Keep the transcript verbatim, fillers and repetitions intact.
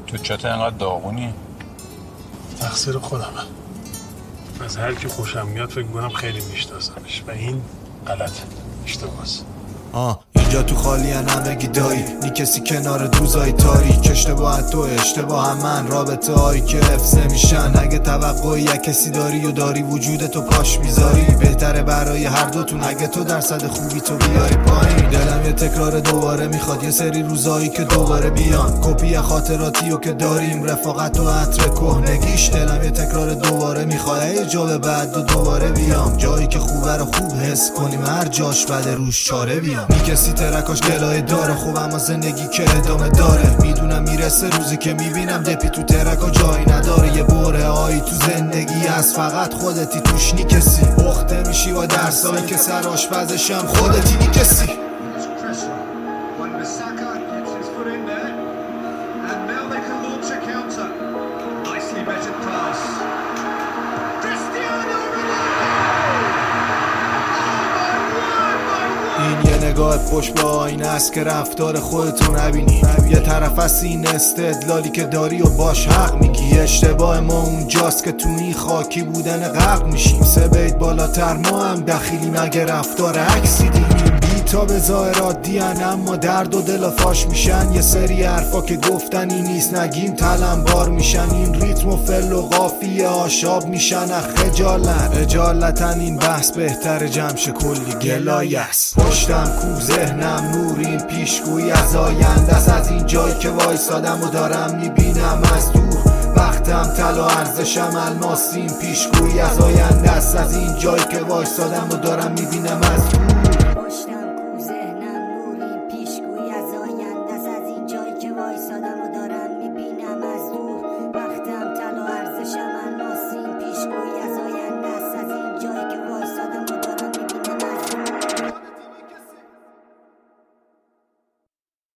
تو چطور اینقدر داغونی؟ تقصیر خودمه. از هر کی خوشم میاد فکر میکنم خیلی میشناسمش و این غلطه، اشتباهه. آه اینجا تو خالی همگی دایی نی کسی کنار دوزای تاریک. اشتباه تو اشتباه من، رابطه هایی که حفظه میشن. اگه توقعی یک کسی داری و داری وجود تو پاش میذاری، بهتره برای هر دوتون اگه تو درصد خوبی تو بیاری پایین. دلم یه تکرار دوباره میخواد، یه سری روزایی که دوباره بیان. کپی خاطراتیو که داریم، رفاقت و عطر کهنگیش. دلم یه تکرار دوباره میخواد، یه جا به بعد و دوباره بیام. جایی که خوبه رو خوب حس کنیم، هر جاش بده روش چاره بیام. نی کسی ترکاش گلای داره، خوب اما زندگی که ادامه داره. میدونم میرسه روزی که میبینم دپی تو ترکا جایی نداره. یه بره هایی تو زندگی از فقط خودتی توش نی کسی. بخته میشی با درسایی که سر آشپزشم خودتی نی کسی. این یه نگاه پشت به آینه است که رفتار خودتو نبینی. یه طرف از این استدلالی که داری و باش حق میگی. اشتباه ما اونجاست که تو این خاکی بودن غرق میشیم. سه بیت بالاتر ما هم دخیلیم اگه رفتار عکسی دیدیم. بیتا به ظاهرات دیان اما درد و دل فاش میشن. یه سری حرفا که گفتنی نیست نگیم تلم بار میشن. این ریتم و فل و قافیه آشاب میشن از خجالت. اجالتا این بحث بهتر جمش کلی گلایه است. پشتم کو ذهنم نور، این پیشگویی از آینده است. از این جایی که وایسادم و دارم میبینم از دور. وقتم طلا ارزشم الماس، این پیشگویی از آینده است. از این جایی که وایسادم و دارم میبینم از دور.